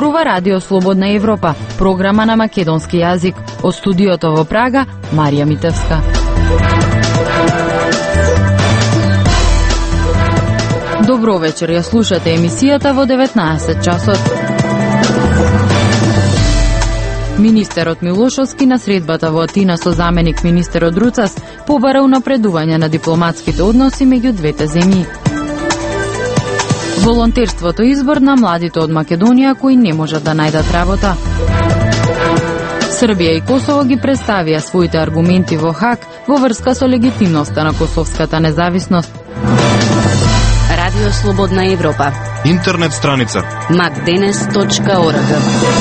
зборува Радио Слободна Европа, програма на македонски јазик. Од студиото во Прага, Марија Митевска. Добро вечер, ја слушате емисијата во 19 часот. Министерот Милошовски на средбата во Атина со заменик министерот Руцас побара унапредување на дипломатските односи меѓу двете земји. Волонтерството избор на младите од Македонија кои не можат да најдат работа. Србија и Косово ги представија своите аргументи во Хаг во врска со легитимноста на косовската независност. Радио Слободна Европа. Интернет страница macdenes.org.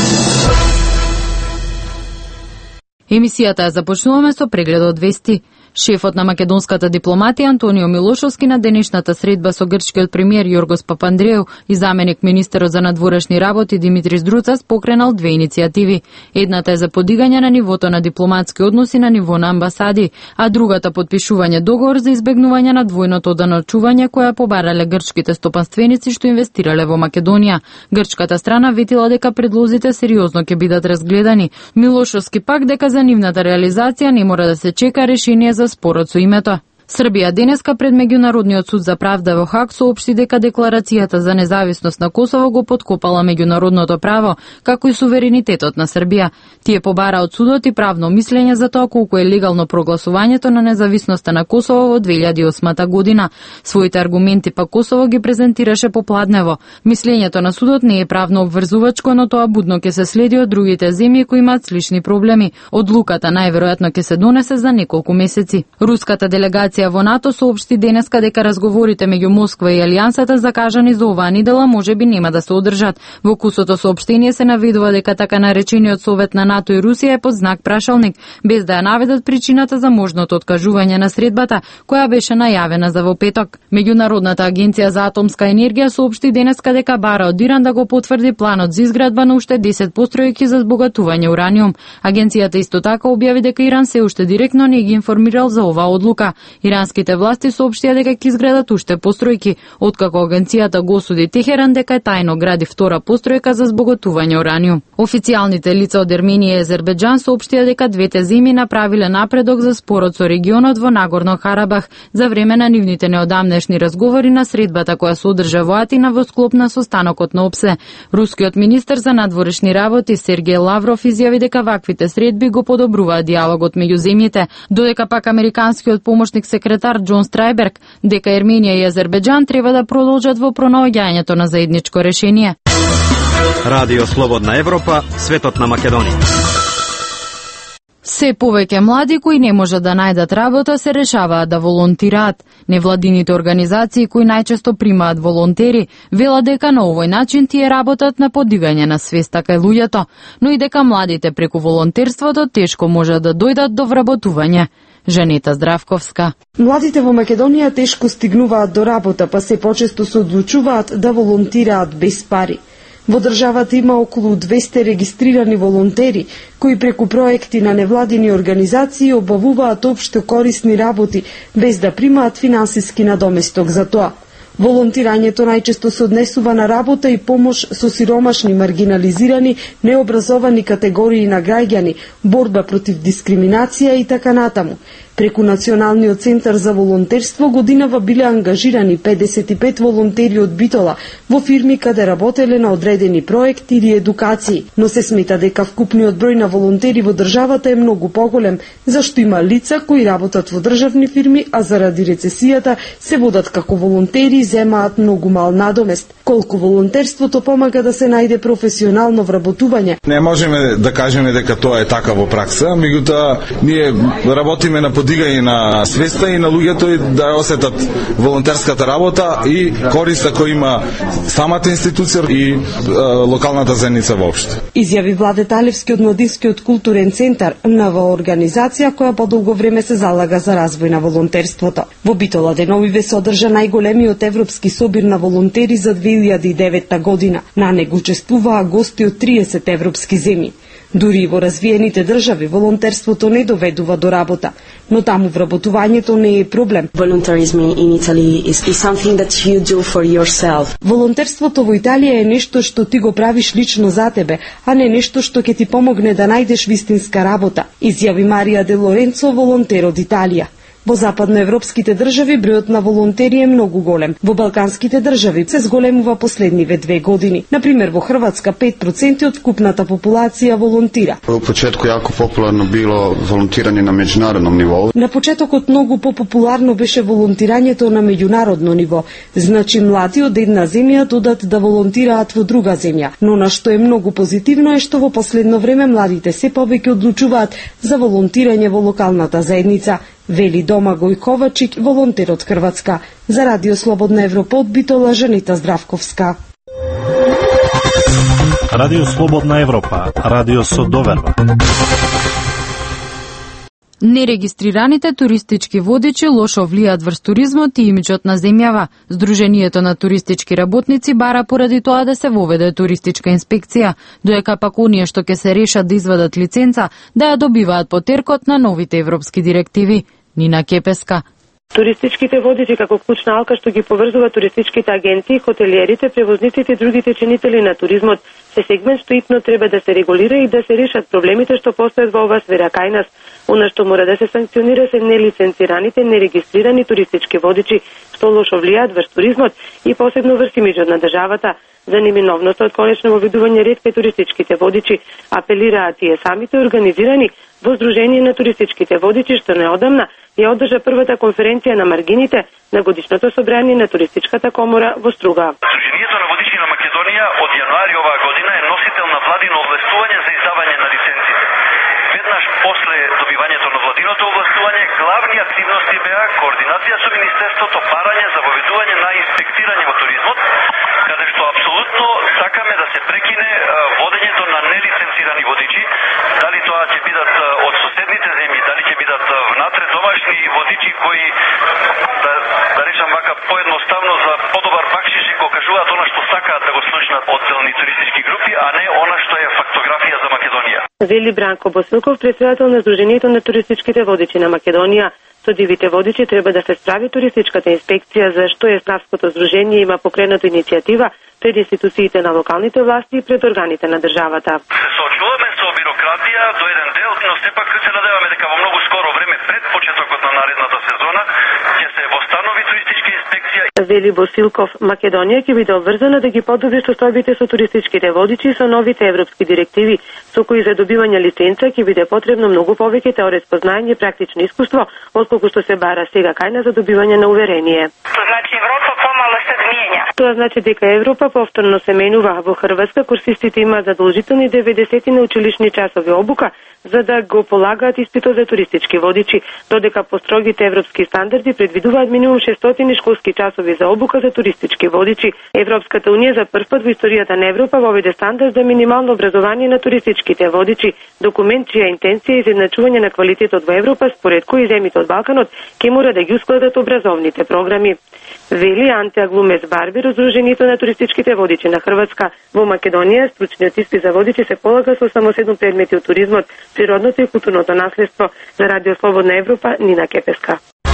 Емисијата ја започнуваме со прегледот вести. Шефот на македонската дипломатија Антонио Милошовски на денешната средба со грчкиот премиер Јоргос Папандреу и заменик министерот за надворешни работи Димитрис Друцас покренал две иницијативи. Едната е за подигање на нивото на дипломатски односи на ниво на амбасади, а другата подпишување договор за избегнување на двојното оданочување која побарале грчките стопанственици што инвестирале во Македонија. Грчката страна ветила дека предлозите сериозно ќе бидат разгледани. Милошовски пак дека за нивната реализација не мора да се чека решение за спорот со името. Србија денеска пред Меѓународниот суд за правда во Хаг соопшти дека декларацијата за независност на Косово го поткопала меѓународното право, како и суверенитетот на Србија. Тие побара од судот и правно мислење за тоа колку е легално прогласувањето на независноста на Косово во 2008 година. Своите аргументи па Косово ги презентираше попладнево. Мислењето на судот не е правно обврзувачко, но тоа будно ќе се следи од другите земји кои имаат слични проблеми. Одлуката најверојатно ќе се донесе за неколку месеци. Руската делегација во НАТО соопшти денеска дека разговорите меѓу Москва и Алијансата закажани за оваа недела можеби нема да се одржат. Во кусото соопштение се наведува дека така наречениот Совет на НАТО и Русија е под знак прашалник, без да ја наведат причината за можното откажување на средбата, која беше најавена за во петок. Меѓународната агенција за атомска енергија соопшти денеска дека бара од Иран да го потврди планот за изградба на уште 10 постројки за збогатување ураниум. Агенцијата исто така објави дека Иран се уште директно не ги информирал за оваа одлука. Иранските власти соопштија дека ќе изградат уште постројки, откако агенцијата го осуди Техеран дека тајно гради втора постројка за збогатување ураниум. Официјалните лица од Ерменија и Азербеџан соопштија дека двете земји направиле напредок за спорот со регионот во Нагорно Карабах за време на нивните неодамнешни разговори на средбата која се одржа во Атина во склоп на состанокот на ОПСЕ. Рускиот министер за надворешни работи Сергеј Лавров изјави дека ваквите средби го подобруваат диалогот меѓу земјите, додека пак американскиот помошник секретар Џон Страјберг дека Ерменија и Азербеџан треба да продолжат во пронаоѓањето на заедничко решение. Радио Слободна Европа, светот на Македонија. Се повеќе млади кои не можат да најдат работа се решаваат да волонтираат. Невладините организации кои најчесто примаат волонтери велат дека на овој начин тие работат на подигање на свеста кај луѓето, но и дека младите преку волонтерството тешко можат да дојдат до вработување. Женета Здравковска. Младите во Македонија тешко стигнуваат до работа, па се почесто се одлучуваат да волонтираат без пари. Во државата има околу 200 регистрирани волонтери, кои преку проекти на невладини организации обавуваат општо корисни работи, без да примаат финансиски надоместок за тоа. Волонтирањето најчесто се однесува на работа и помош со сиромашни, маргинализирани, необразовани категории на граѓани, борба против дискриминација и така натаму. Преку Националниот центар за волонтерство годинава биле ангажирани 55 волонтери од Битола во фирми каде работеле на одредени проекти или едукации, но се смета дека вкупниот број на волонтери во државата е многу поголем, зашто има лица кои работат во државни фирми, а заради рецесијата се водат како волонтери и земаат многу мал надомест. Колку волонтерството помага да се најде професионално вработување? Не можеме да кажеме дека тоа е така во пракса, меѓутоа ние работиме на подигање на свеста и на луѓето да осетат волонтерската работа и користа која има самата институција и локалната заедница воопшто. Изјави Владе Талевски од Младинскиот културен центар, нова организација која подолго време се залага за развој на волонтерството. Во Битола деновиве се одржа најголемиот европски собир на волонтери за 2009 година. На него учествуваа гости од 30 европски земји. Дури во развиените држави волонтерството не доведува до работа, но таму вработувањето не е проблем. Volunteerism in Italy is something that you do for yourself. Волонтерството во Италија е нешто што ти го правиш лично за тебе, а не нешто што ќе ти помогне да најдеш вистинска работа, изјави Марија де Лоренцо, волонтер од Италија. Во западноевропските држави бројот на волонтери е многу голем. Во балканските држави се зголемува последниве 2 години. Например, во Хрватска 5% од вкупната популација волонтира. У почетку јако популарно било волонтирање на меѓународном ниво. На почетокот многу популарно беше волонтирањето на меѓународно ниво. Значи млади од една земја додат да волонтираат во друга земја. Но на што е многу позитивно е што во последно време младите се повеќе одлучуваат за волонтирање во локалната заедница, вели Домагој Ковачик, волонтер од Хрватска. За Радио Слободна Европа од Битола, Жанита Здравковска. Радио Слободна Европа, радио со доверба. Нерегистрираните туристички водичи лошо влијаат врз туризмот и имиџот на земјава. Сдруженијето на туристички работници бара поради тоа да се воведе туристичка инспекција, доека пак оние што ќе се решат да извадат лиценца, да ја добиваат по теркот на новите европски директиви. Нина Кепеска. Туристичките водичи како клучна алка што ги поврзува туристичките агенти, хотелиерите, превозниците и другите чинители на туризмот се сегмент што итно треба да се регулира и да се решат проблемите што постојат во оваа сфера кај нас. Она што мора да се санкционира се нелиценцираните, нерегистрирани туристички водичи што лошо влијаат врз туризмот и посебно врз имиџот на државата. За неминовноста од конечно воведување ред кај туристичките водичи апелираат тие самите организирани во Сдружение на туристичките водичи што неодамна ја одржа првата конференција на маргините на годишното собрание на туристичката комора во Струга. Сдруженијето на водичи на Македонија од јануари оваа година е носител на владино овластување за издавање на лиценците. Веднаш после добивањето на владиното овластување, главни активности беа координација со Министерството, барање за воведување на инспектирање во туризмот, каде што апсолутно сакаме да се прекине водењето на нелиценцирани водичи, дали тоа ќе бидат од соседните земји, дали ќе бидат внатре домашни водичи кои, да речам вака поедноставно за подобар бакшиш го кажуваат она што сакаат да го слушнат одделни туристички групи, а не она што е фактографија за Македонија. Вели Бранко Босилков, председател на Сдруженијето на туристичките водичи на Македонија. Со дивите водичи треба да се справи туристичката инспекција, за што Еснавското здружение има покрената иницијатива пред институциите на локалните власти и пред органите на државата. Се соочуваме со бирократија до еден дел, но сепак се надеваме дека во многу скоро време пред почетокот на наредната сезона ќе се востанови туристичка инспекција. Вели Босилков, Македонија ќе биде обврзана да ги подобри состојбите со туристичките водичи со новите европски директиви, со кои за добивање лиценца ќе биде потребно многу повеќе теоретско знаење и практично искуство, отколку што се бара сега кај нас за добивање на уверение. Тоа значи Европа помало се менја. Тоа значи дека Европа повторно се менува. Во Хрватска курсистите имаат задолжителни 90 на училишни часови обука за да го полагаат испитот за туристички водичи, додека по строгите европски стандарди предвидуваат минимум 600 школски часови за обука за туристички водичи. Европската унија за прв пат во историјата на Европа воведе стандард за минимално образование на туристичките водичи, документ чија интенција е изедначување на квалитетот во Европа, според кој земјите од Балканот ќе мора да ги ускладат образовните програми. Вели Анте Аглумес Барбер, Сдруженијето на туристичките водичи на Хрватска. Во Македонија стручниот испит за водичи се полага со само 7 предмети од туризмот, природното и културното наследство. За Радио Слободна Европа, Нина Кепеска.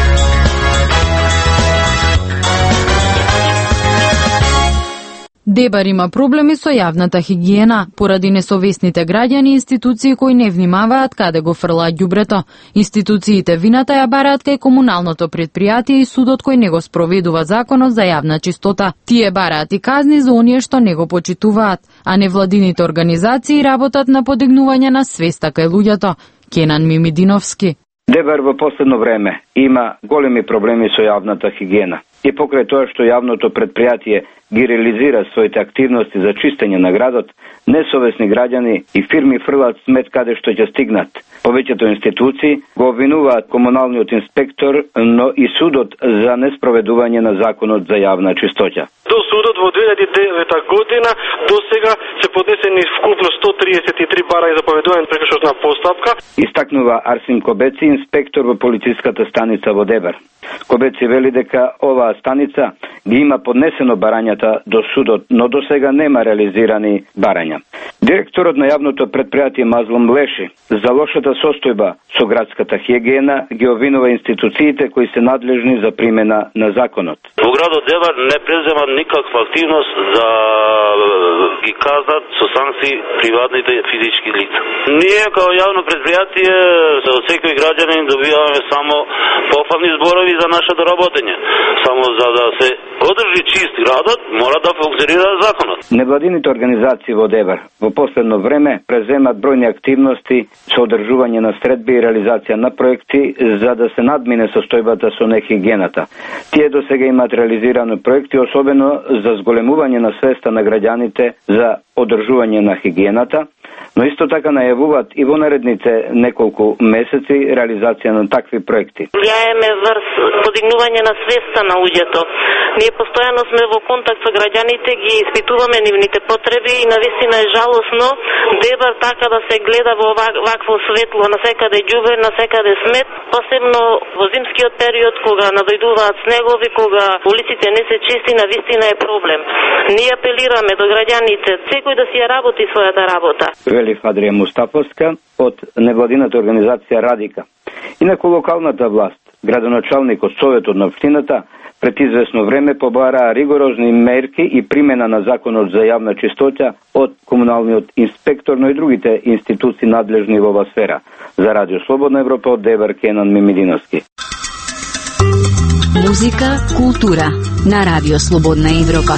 Дебар има проблеми со јавната хигиена, поради несовесните граѓани и институции кои не внимаваат каде го фрлаат ѓубрето. Институциите вината ја бараат кај комуналното претпријатие и судот кој не го спроведува законот за јавна чистота. Тие бараат и казни за оние што не го почитуваат, а невладините организации работат на подигнување на свеста кај луѓето. Кенан Мимидиновски. Дебар во последно време има големи проблеми со јавната хигиена. И покрај тоа што јавното претпријатие ги реализира своите активности за чистење на градот, несовесни граѓани и фирми фрлаат смет каде што ќе стигнат. Повеќето институции го обвинуваат комуналниот инспектор, но и судот за неспроведување на законот за јавна чистоќа. До судот во 2009 година до сега се поднесени вкупно 133 барања за поведување прекршна постапка. Истакнува Арсин Кобеци, инспектор во полициската станица во Дебар. Кобеци вели дека оваа станица ги има поднесено барањата до судот, но до сега нема реализирани барања. Директорот на јавното предпријатие Мазлум Леши за лошата состојба со градската хигиена ги обвинува институциите кои се надлежни за примена на законот. Во градот Девар не преземат никаква активност за ги казат со санкции приватните физички лица. Ние као јавно предпријатие од секој граѓанин добиваме само пофални зборови за нашето работење. Само за да се одржи чист градот, мора да функционира законот. Невладините организации во Девар во последно време преземат бројни активности со одржување на средби и реализација на проекти за да се надмине состојбата со нехигиената. Тие до сега имаат реализирани проекти, особено за зголемување на свеста на граѓаните за одржување на хигиената, но исто така најавуваат и во наредните неколку месеци реализација на такви проекти. Влијаеме врз подигнување на свеста на луѓето. Ние постојано сме во контакт со граѓаните, ги испитуваме нивните потреби и навистина е жалосно Девар така да се гледа во вакво светло, насекаде ѓубре, насекаде смет, посебно во зимскиот период кога надојдуваат снегови, кога улиците не се чисти, навистина е проблем. Ние апелираме до граѓаните секој да си ја работи својата работа. Вели Фадрија Мустафовска од невладината организација Радика. Инаку локалната власт, градоначалникот, советот на општината пред известно време побараа ригорозни мерки и примена на законот за јавна чистота од комуналниот инспектор, но и другите институции надлежни во оваа сфера. За Радио Слободна Европа од Девар, Кенан Мимидиновски. Музика, култура на Радио Слободна Европа.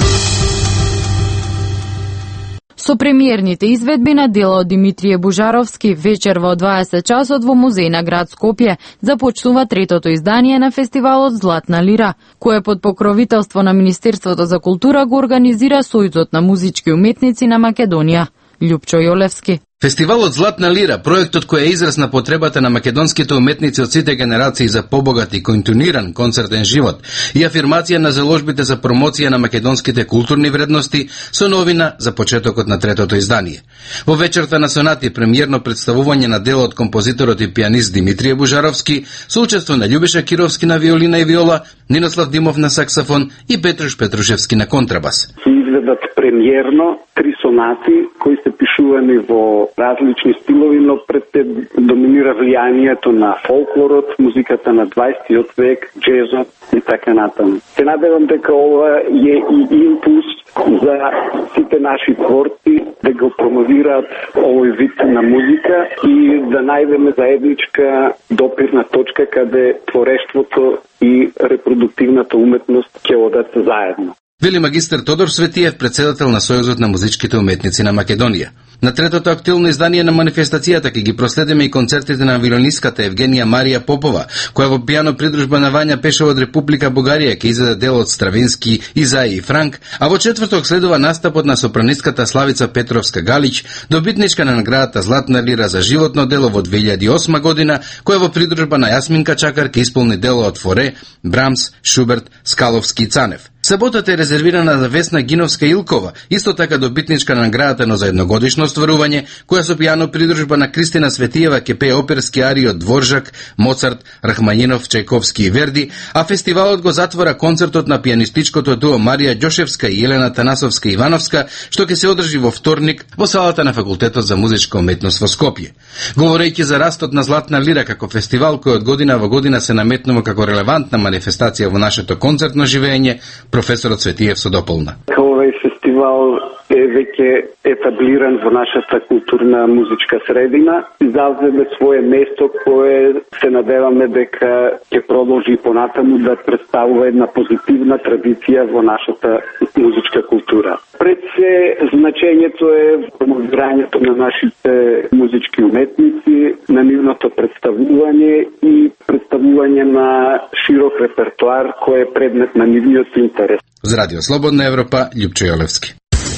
Со премиерните изведби на дела од Димитрije Бужаровски вечер во 20 часот во музеј на град Скопје започнува третото издание на фестивалот Златна лира, кое под покровителство на Министерството за култура го организира Сојузот на музички уметници на Македонија. Љупчо Јолевски. Фестивалот Златна лира, проектот кој е израз на потребата на македонските уметници од сите генерации за побогат и континуиран концертен живот и афирмација на заложбите за промоција на македонските културни вредности со новина за почетокот на третото издание. Во вечерта на сонати премиерно представување на дело од композиторот и пианист Димитрije Бужаровски со учество на Љубиша Кировски на виолина и виола, Нинослав Димов на саксофон и Петруш Петрушевски на контрабас. Изведат премиерно 3 сонати кои се пишувани во различни стилови, но пред те доминира влијанието на фолклорот, музиката на 20 век, джезот и така натаму. Се надевам дека ова е и импулс за сите наши творци да го промовираат овој вид на музика и да најдеме заедничка допирна точка каде творештвото и репродуктивната уметност ќе одат заедно. Вели магистар Тодор Светиев, председател на Сојузот на музичките уметници на Македонија. На третото актуелно издание на манифестацијата ќе ги проследиме и концертите на виолинистката Евгенија Марија Попова, која во пијано придружба на Вања Пешева од Република Бугарија ќе издаде дел од Стравински, Изаи и Франк, а во четврток следува настапот на сопранистката Славица Петровска Галич, добитничка на наградата Златна лира за животно дело во 2008 година, која во придружба на Јасминка Чакар ќе исполни дело од Форе, Брамс, Шуберт, Скаловски и Цанев. Саботата е резервирана за Весна Гиновска-Илкова, исто така добитничка на наградата но за едногодишно остварување, која со пијано придружба на Кристина Светиева ќе пее оперски арии од Дворжак, Моцарт, Рахманинов, Чајковски и Верди, а фестивалот го затвора концертот на пианистичкото дуо Марија Ѓошевска и Елена Танасовска Ивановска, што ќе се одржи во вторник во салата на Факултетот за музичка уметност во Скопје. Говорејќи за растот на Златна лира како фестивал кој од година во година се наметнува како релевантна манифестација во нашето концертно живење, професорот Светиев со дополна. Овој фестивал е веќе етаблиран во нашата културна музичка средина и завземе свое место кое се надеваме дека ќе продолжи понатаму да представува една позитивна традиција во нашата музичка култура. Пред се значењето е промовирањето на нашите музички уметници, на нивното представување и представување на широк репертоар кој е предмет на нивниот интерес. За Радио Слободна Европа, Љупчо Јолевски.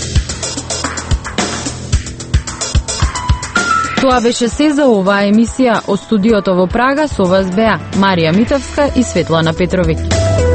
Тоа беше се за оваа емисија од студиото во Прага, со вас беа Марија Митовска и Светлана Петровиќ.